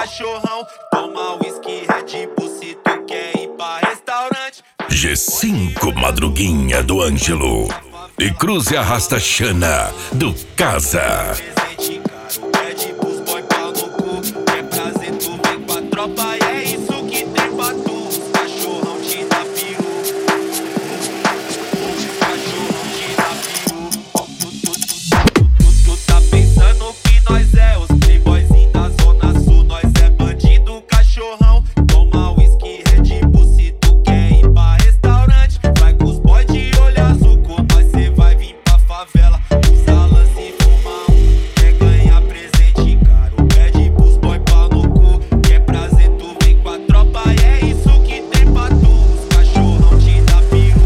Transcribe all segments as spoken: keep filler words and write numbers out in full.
cachorrão. Toma whisky, Red Bull se tu quer ir pra restaurante. G cinco Madruguinha do Ângelo e Cruz e Arrasta Xana do Casa. Presente caro, pede pros boy pau no cu. Quer prazer, tu vem com a tropa e é isso que tem pra tu. Cachorrão te dá peru. Cachorrão te dá peru. Tu, tu, tu, tu, tu tá pensando que nós é os playboyzinhos da Zona Sul. Nós é bandido, cachorrão. Toma whisky, Red Bull se tu quer ir pra restaurante. Vai com os boy de olho azul, com nós cê vai vir pra favela. Usa lance e fuma um, quer ganhar presente caro. Pede pros boy pau no cu. Quer prazer, tu vem com a tropa e é isso que tem pra tu. Os cachorrão te dá peru.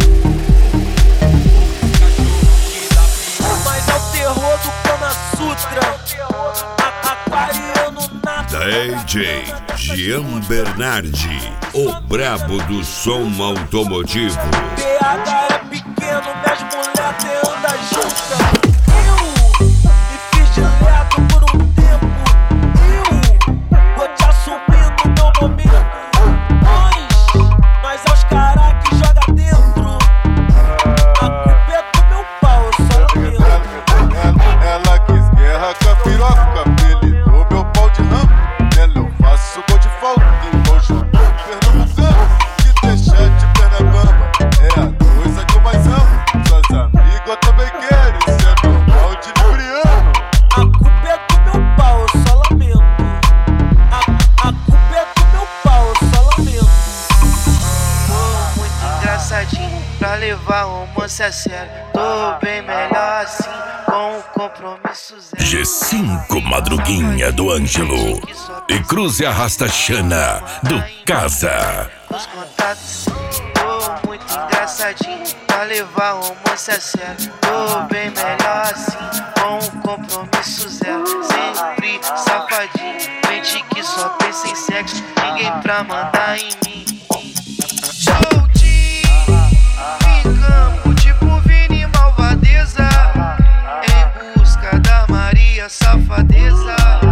Os cachorrão te dá peru. Mas é o terror do Kama Sutra, a- aquariano nato. D J Gian Bernardi, o brabo do som automotivo. P H é pequeno, minhas mulher te anda junta. Eu me fiz direto por um tempo. Eu vou te assumir no meu momento. Nós, nós é os cara que joga dentro. A culpa é do meu pau, eu só lamento. Ela quis guerra com a piroca, apelidou meu pau de ramo. Nela eu faço gol de falta e vou jogar pernambucano. Que deixar de perna bamba é a coisa que eu mais amo. Suas amigas também querem ser meu pau de libriano. A culpa é do meu pau, eu só lamento. A, a culpa é do meu pau, eu só lamento. Tô muito engraçadinho pra levar romance a sério. Tô bem melhor assim, com o compromisso zero. G cinco Madruguinha do Ângelo e Cruz e Arrasta Xana do Casa. Os contatos, tô muito engraçadinho pra levar romance a sério. Tô bem melhor assim, com o compromisso zero. Sempre safadinho, gente que só pensa em sexo. Ninguém pra mandar em mim. Show de ficamos tipo Vini Malvadeza, em busca da Maria Safadeza.